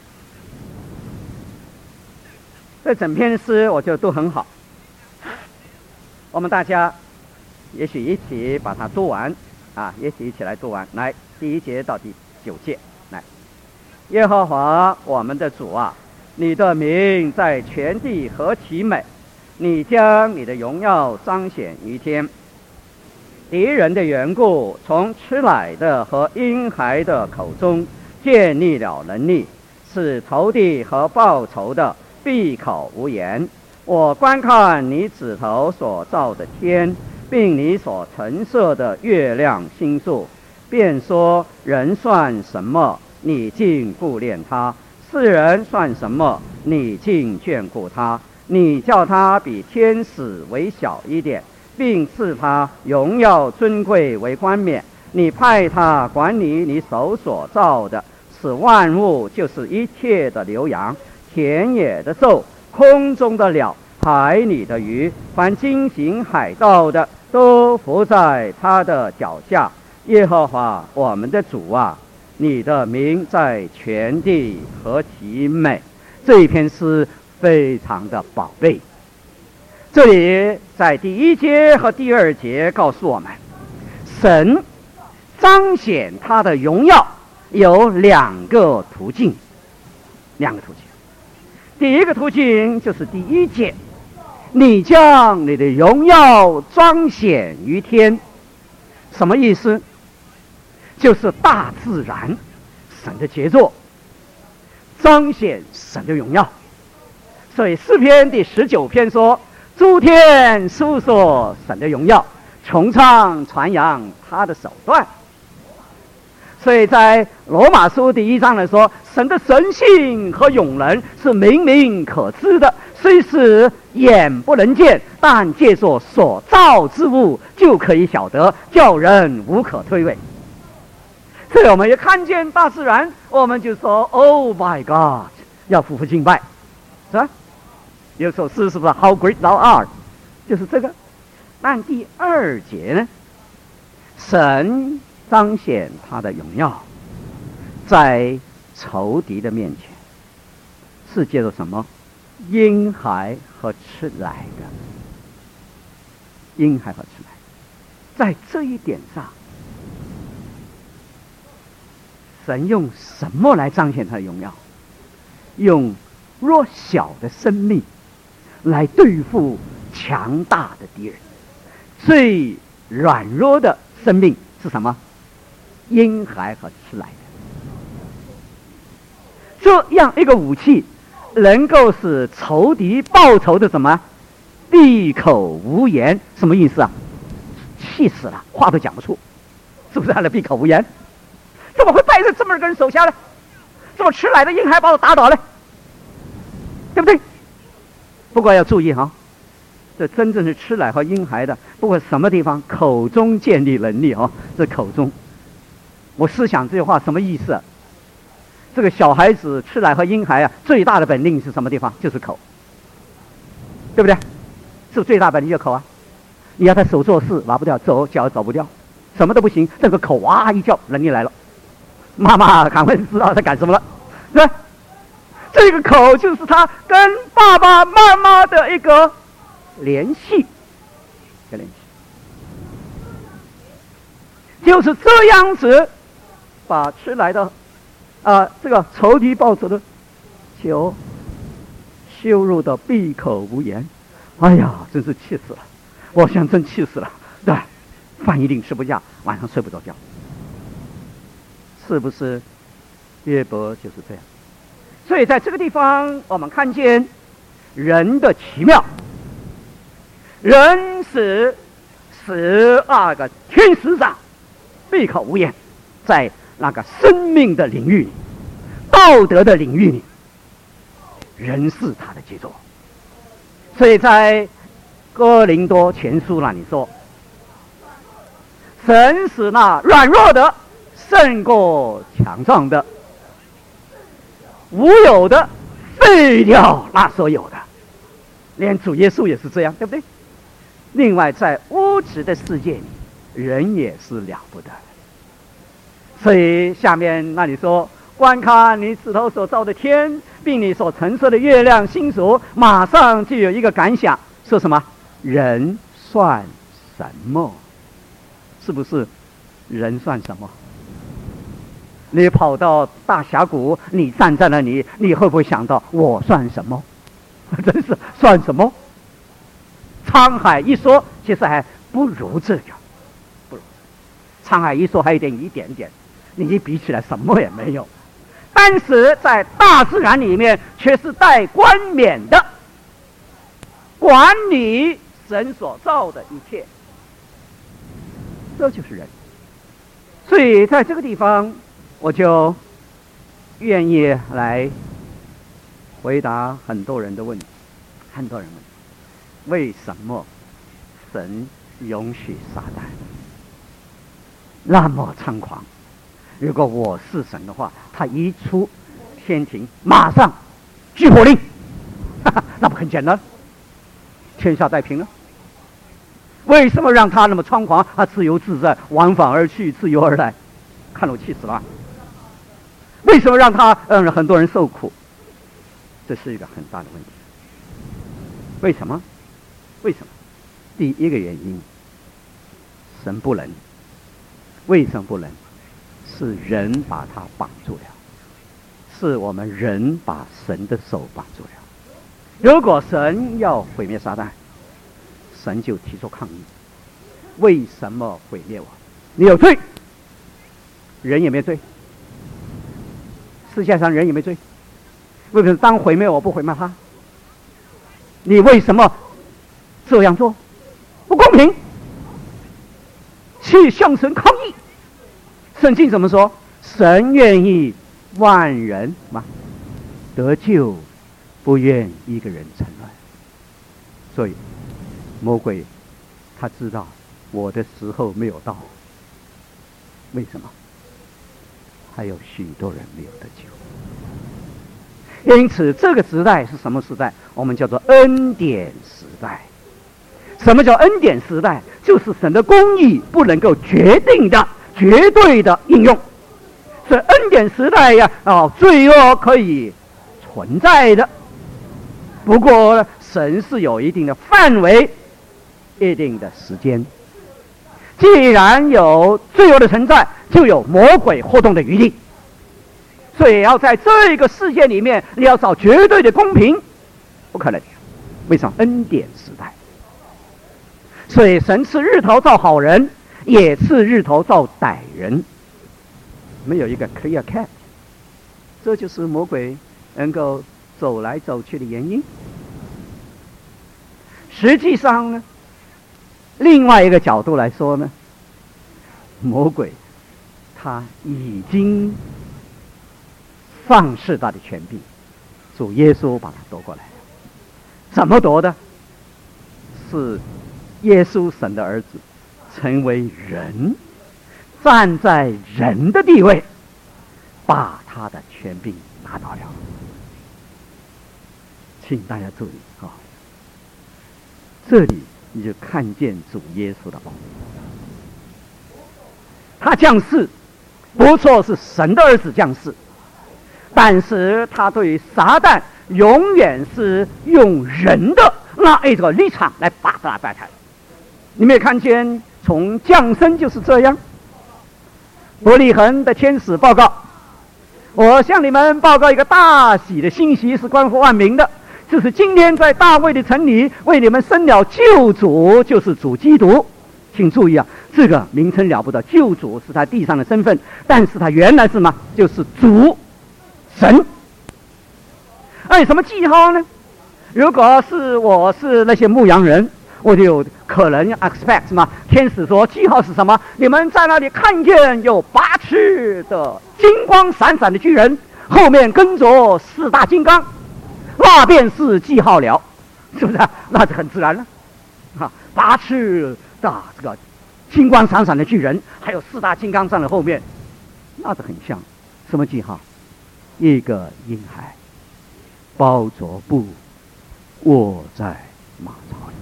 这整篇诗我觉得都很好，我们大家也许一起把它读完啊，也许一起来读完。来，第1节到第9节，来，耶和华我们的主啊，你的名在全地何其美！你将你的荣耀彰显于天。敌人的缘故，从吃奶的和婴孩的口中建立了能力，使仇敌和报仇的闭口无言。我观看你指头所造的天，并你所陈设的月亮星宿，便说：人算什么？你竟顾念他；世人算什么？你竟眷顾他。你叫他比天使为小一点，并赐他荣耀尊贵为冠冕。你派他管理你手所造的， 使万物，就是一切的牛羊、田野的兽、空中的鸟、海里的鱼，凡经行海道的，都伏在他的脚下。耶和华我们的主啊，你的名在全地何其美！这一篇诗非常的宝贝。这里在第1节和第2节告诉我们，神彰显他的荣耀有2个途径。第一个途径就是第1节，你将你的荣耀彰显于天。什么意思？就是大自然神的杰作彰显神的荣耀。所以诗篇第19篇说，诸天述说神的荣耀，穹苍传扬他的手段。所以在罗马书第1章来说，神的神性和永能是明明可知的，虽是眼不能见，但借着所造之物就可以晓得，叫人无可推诿。所以我们一看见大自然，我们就说 Oh my God， 要匍匐敬拜，是吧？有首诗是不是 How great thou art， 就是这个。但第2节呢，神彰显他的荣耀在仇敌的面前，是借着什么？婴孩和吃奶的。婴孩和吃奶，在这一点上，神用什么来彰显他的荣耀？用弱小的生命来对付强大的敌人。最软弱的生命是什么？婴孩和吃奶的。这样一个武器能够使仇敌报仇的什么？闭口无言。什么意思啊？气死了，话都讲不出，是不是他的闭口无言？怎么会带着这么个人手下呢？这么吃奶的婴孩把我打倒了，对不对？不过要注意哈，这真正是吃奶和婴孩的，不过什么地方？口中建立能力啊，这口中。我思想这句话什么意思啊？这个小孩子吃奶和婴孩啊，最大的本领是什么地方？就是口，对不对？是最大本领就是口啊！你要他手做事拿不掉，走脚走不掉，什么都不行，这个口哇一叫，能力来了。妈妈赶快知道他干什么了，是吧？这个口就是他跟爸爸妈妈的一个联系，就是这样子，把吃来的这个仇敌报仇的就羞辱的闭口无言。哎呀，真是气死了！我想真气死了，对吧？饭一定吃不下，晚上睡不着觉，是不是？约伯就是这样。所以在这个地方，我们看见人的奇妙。人使12个天使长闭口无言，在那个生命的领域里、道德的领域里，人是他的杰作。所以在哥林多前书那里说，神使那软弱的胜过强壮的，无有的废掉那所有的。连主耶稣也是这样，对不对？另外在物质的世界里，人也是了不得的。所以下面那里说，观看你指头所造的天，并你所陈设的月亮星宿，马上就有一个感想，说什么？人算什么？是不是？人算什么？你跑到大峡谷，你站在那里，你会不会想到我算什么？真是算什么？沧海一粟，其实还不如这个，不如沧海一粟还有一点点，你一比起来什么也没有。但是在大自然里面却是带冠冕的，管理神所造的一切，这就是人。所以在这个地方，我就愿意来回答很多人的问题。很多人问，为什么神容许撒旦那么猖狂， 如果我是神的话，他一出天庭，马上举火令，那不很简单，天下太平了。为什么让他那么猖狂？他自由自在，往返而去，自由而来，看了我气死了。为什么让他让很多人受苦？这是一个很大的问题。为什么？为什么？第一个原因，神不能。为什么不能？是人把他绑住了，是我们人把神的手绑住了。如果神要毁灭撒旦，神就提出抗议：为什么毁灭我？你有罪，人也没罪，世界上人也没罪，为什么当毁灭我不毁灭他？你为什么这样做？不公平！去向神抗议。圣经怎么说？神愿意万人嘛得救，不愿一个人沉沦。所以魔鬼他知道我的时候没有到。为什么？还有许多人没有得救。因此这个时代是什么时代？我们叫做恩典时代。什么叫恩典时代？就是神的公义不能够决定的绝对的应用。是恩典时代呀，罪恶可以存在的，不过神是有一定的范围，一定的时间。既然有罪恶的存在，就有魔鬼活动的余地。所以要在这个世界里面，你要找绝对的公平，不可能。为什么？恩典时代。所以神赐日头照好人，也赐日头照歹人，没有一个 clear cut。这就是魔鬼能够走来走去的原因。实际上呢，另外一个角度来说呢，魔鬼他已经丧失他的权柄，主耶稣把他夺过来了。怎么夺的？是耶稣神的儿子成为人，站在人的地位，把他的权柄拿到了。请大家注意这里你就看见主耶稣的宝。他降世，不错，是神的儿子降世，但是他对撒旦永远是用人的那一个立场来把他摆开。你没有看见从降生就是这样。伯利恒的天使报告，我向你们报告一个大喜的信息，是关乎万民的，就是今天在大卫的城里为你们生了救主，就是主基督。请注意这个名称了不得，救主是他地上的身份，但是他原来是什么？就是主神。有什么记号呢？如果是我是那些牧羊人，我就有可能 expect 什么？天使说记号是什么？你们在那里看见有8翅的金光闪闪的巨人，后面跟着4大金刚，那便是记号了，是不是？那就很自然了。8翅的这个金光闪闪的巨人，还有4大金刚站在后面，那就很像什么记号？一个婴孩包着布卧在马槽里，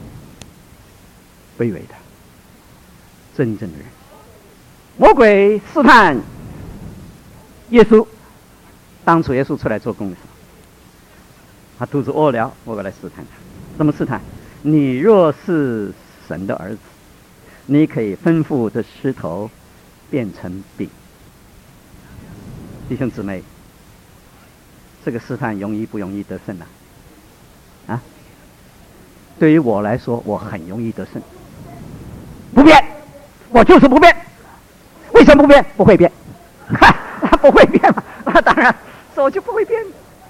卑微的真正的人。魔鬼试探耶稣，当主耶稣出来做工的时候，他肚子饿了，魔鬼来试探他。怎么试探？你若是神的儿子，你可以吩咐这石头变成饼。弟兄姊妹，这个试探容易不容易得胜呢？对于我来说，我很容易得胜。不变，我就是不变。为什么不变？不会变。不会变嘛？那当然，我就不会变。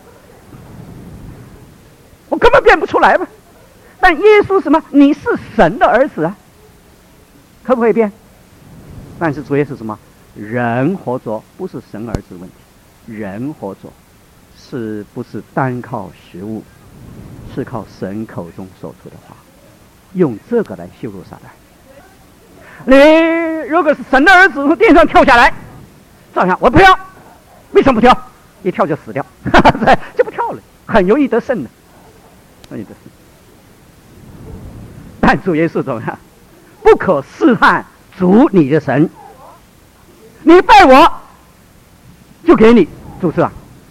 我根本变不出来嘛。但耶稣什么？你是神的儿子可不可以变？但是主耶稣什么？人活着，不是神儿子问题。人活着是不是单靠食物？是靠神口中说出的话，用这个来羞辱撒旦。你如果是神的儿子，从天上跳下来， 照样我不跳，为什么不跳？一跳就死掉，就不跳了，很容易得胜的，很容易得胜。但主耶稣怎么样？不可试探主你的神，你拜我，就给你主是吧？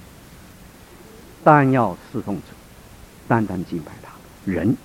单要侍奉主，单单敬拜他。人，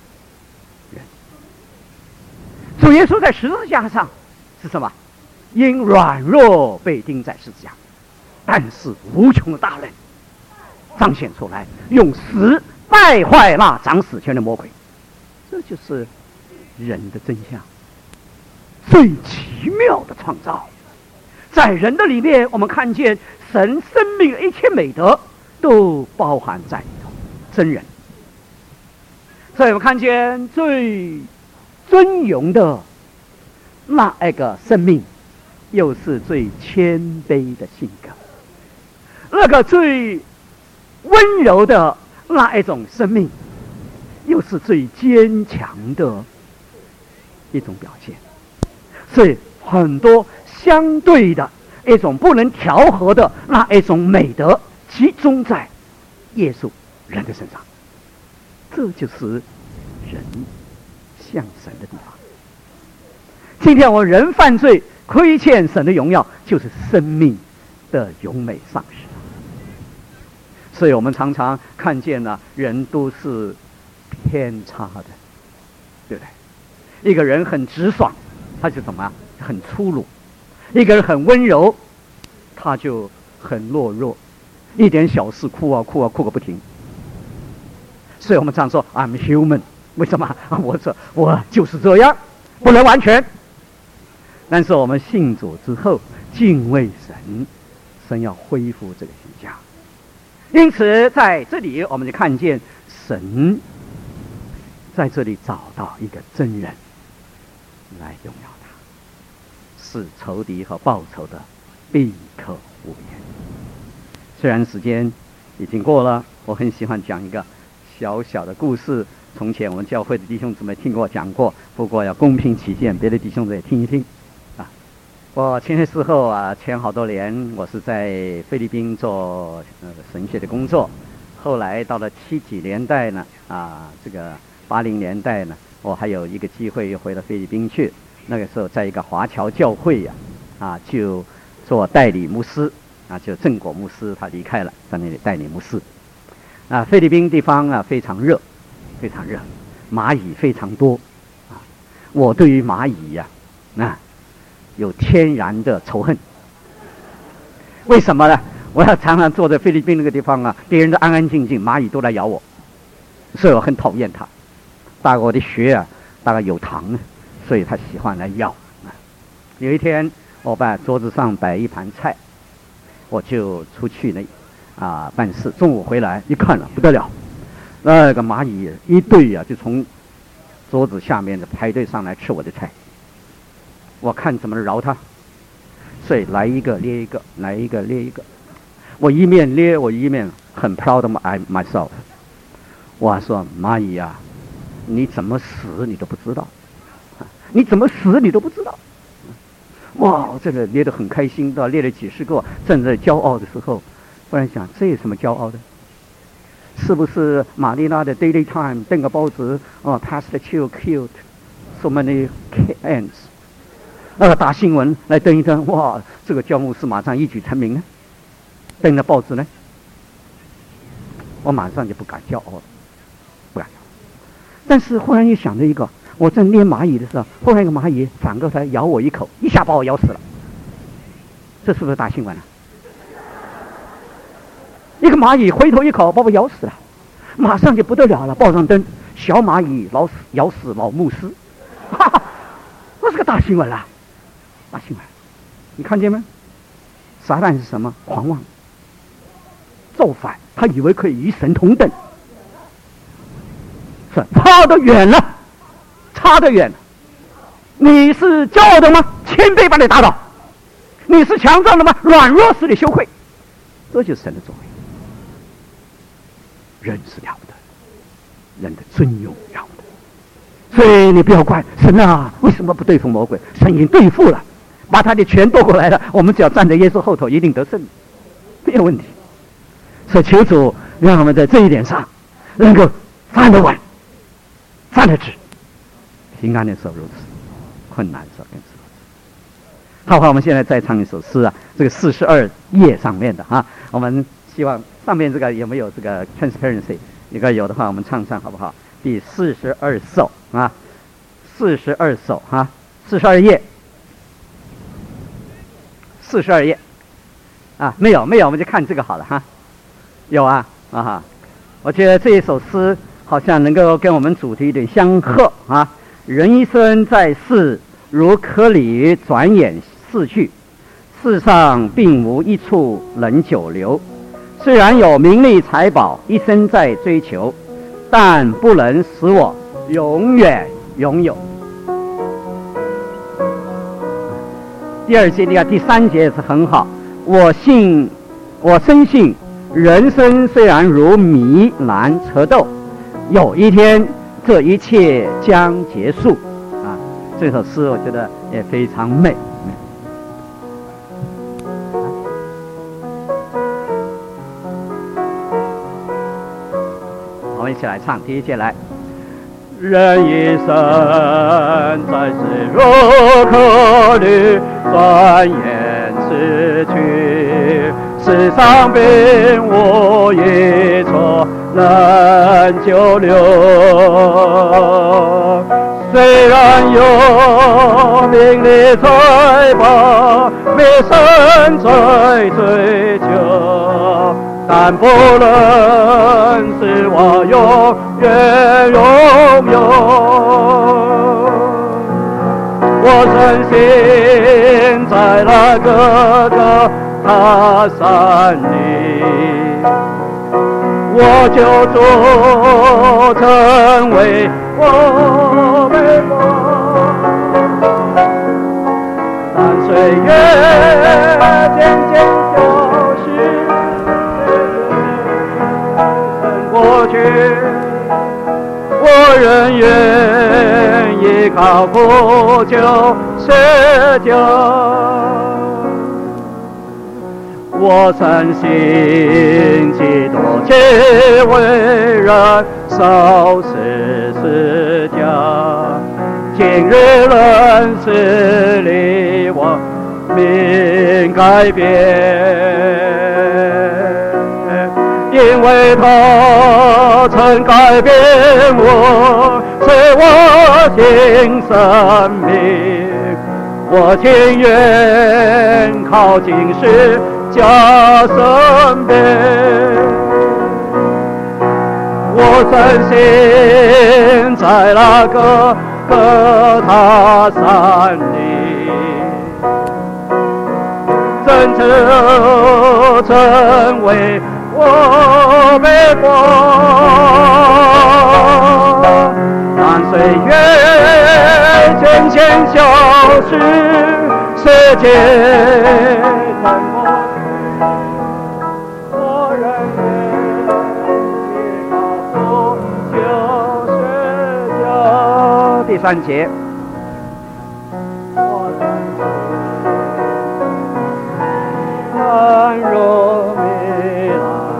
主耶稣在十字架上是什么？因软弱被钉在十字架，但是无穷的大能彰显出来，用死败坏那掌死权的魔鬼。这就是人的真相，最奇妙的创造。在人的里面，我们看见神生命的一切美德都包含在里头，真人。所以我们看见最尊荣的那一个生命，又是最谦卑的性格；那个最温柔的那一种生命，又是最坚强的一种表现。所以很多相对的一种不能调和的那一种美德，集中在耶稣人的身上。这就是人像神的地方。今天我们人犯罪，亏欠神的荣耀，就是生命的荣美丧失。所以我们常常看见了，人都是偏差的，对不对？一个人很直爽，他就怎么样？很粗鲁；一个人很温柔，他就很懦弱，一点小事哭啊哭啊哭个不停。所以我们常说 I'm human， 为什么？我就是这样，不能完全。但是我们信主之后，敬畏神，神要恢复这个形象。因此在这里我们就看见神在这里找到一个真人来荣耀他，使仇敌和报仇的闭口无言。虽然时间已经过了，我很喜欢讲一个小小的故事。从前我们教会的弟兄姊妹听过讲过，不过要公平起见，别的弟兄姊妹也听一听啊。我前些时候啊，前好多年我是在菲律宾做神学的工作，后来到了70几年代呢，这个80年代呢，我还有一个机会又回到菲律宾去。那个时候在一个华侨教会就做代理牧师就郑果牧师他离开了，在那里代理牧师。菲律宾地方非常热，非常热，蚂蚁非常多我对于蚂蚁有天然的仇恨。为什么呢？我要常常坐在菲律宾那个地方别人都安安静静，蚂蚁都来咬我，所以我很讨厌它。大概我的血大概有糖所以它喜欢来咬有一天我把桌子上摆一盘菜，我就出去办事。中午回来一看了，不得了，那个蚂蚁一堆就从桌子下面的排队上来吃我的菜。我看怎么饶它，所以来一个捏一个，来一个捏一个。我一面捏，我一面很 proud of myself。我说蚂蚁你怎么死你都不知道，你怎么死你都不知道。哇，这个捏得很开心，到捏了几十个，正在骄傲的时候，忽然想，这有什么骄傲的？是不是玛丽娜的 Daily Time 登个报纸Pastor Chiu killed so many ants， 大新闻来登一登，哇，这个焦牧师马上一举成名呢，登了报纸呢，我马上就不敢骄傲了，不敢。但是忽然又想着一个，我在捏蚂蚁的时候，忽然一个蚂蚁反过来咬我一口，一下把我咬死了，这是不是大新闻一个蚂蚁回头一口把我咬死了，马上就不得了了，报上登小蚂蚁咬死老牧师，那是个大新闻啦，大新闻。你看见没？撒旦是什么？狂妄、造反，他以为可以与神同等，是差得远了，差得远了。你是骄傲的吗？谦卑把你打倒；你是强壮的吗？软弱使你羞愧。这就是神的作为。人是了不得，人的尊荣了不得。所以你不要怪神为什么不对付魔鬼？神已经对付了， 把他的权夺过来了，我们只要站在耶稣后头，一定得胜，没有问题。所以求主让我们在这一点上能够站得稳，站得直。平安的时候如此，困难的时候更是如此。好，我们现在再唱一首诗啊，这个42页上面的哈，我们希望上面这个有没有这个 transparency？ 如果有的话，我们唱唱好不好？第42首啊，42首哈，42页，42页啊，没有，我们就看这个好了哈。有啊哈，我觉得这一首诗好像能够跟我们主题有点相合啊。人一生在世，如客旅转眼逝去，世上并无一处能久留。虽然有名利财宝一生在追求，但不能使我永远拥有。第二节，你看第3节是很好。我深信，人生虽然如迷兰扯豆，有一天这一切将结束。啊，这首诗我觉得也非常美。我们一起来唱第一节来。人一生在世如客旅，转眼逝去，世上并无一处能久留。虽然有名利财宝，毕生在追求，但不能使我永远拥有。我深信在那个他山里，我就主成为我美国。但岁月渐渐消失，过去，我仍愿依靠不朽施救。我深信基督既为人受十架，今日仍是令我命改变。因为他曾改变我，使我新生命，我情愿靠近十架身边。我深信在那个他山里，真正成为我美国。但岁月渐渐消失，世界沉默，我仍愿依靠不朽施救。第3节。如米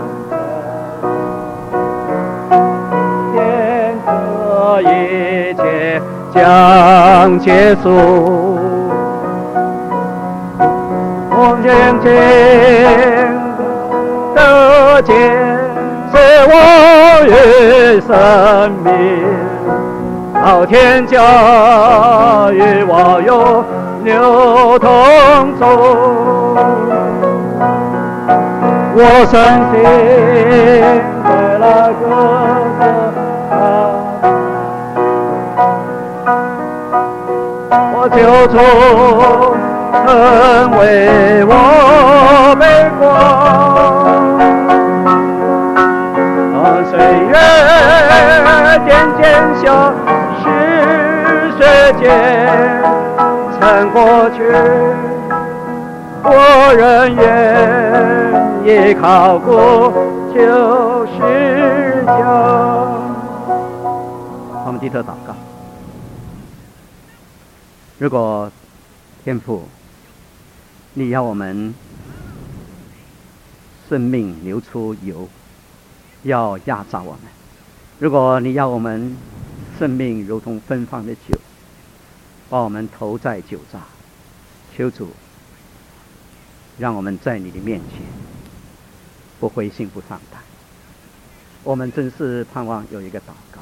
兰天这一切将结束，我渐渐得见是我与生命，老天家与我永流同走。我深信在那个我就从成为我美国。岁月渐渐消失，时间曾过去，我仍愿依靠过旧十架。我们低头祷告。如果天父你要我们生命流出油，要压榨我们；如果你要我们生命如同芬芳的酒，把我们投在酒榨，求主让我们在你的面前不灰心不丧胆。我们真是盼望有一个祷告，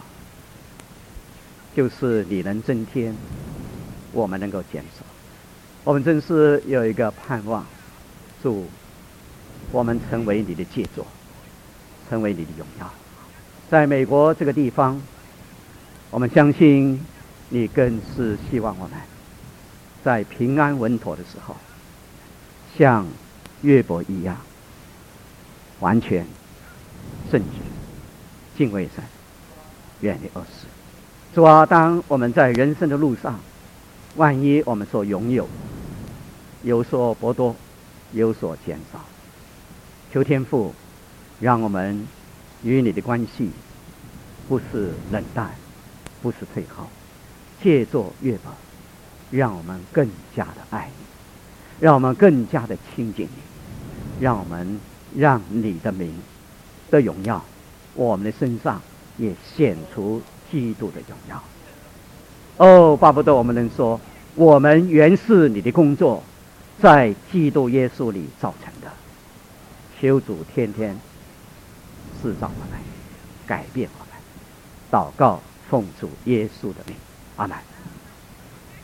就是你能增添，我们能够减少。我们真是有一个盼望，主，我们成为你的杰作，成为你的荣耀。在美国这个地方，我们相信你更是希望我们在平安稳妥的时候，像约伯一样，完全圣洁，敬畏神，远离恶事。主啊，当我们在人生的路上，万一我们所拥有有所剥夺，有所减少，求天父让我们与你的关系不是冷淡，不是退后，借作约伯，让我们更加的爱你，让我们更加的亲近你，让我们让你的名的荣耀，我们的身上也显出基督的荣耀。哦，巴不得我们能说，我们原是你的工作，在基督耶稣里造成的。求主天天制造我们，改变我们。祷告奉主耶稣的名，阿们。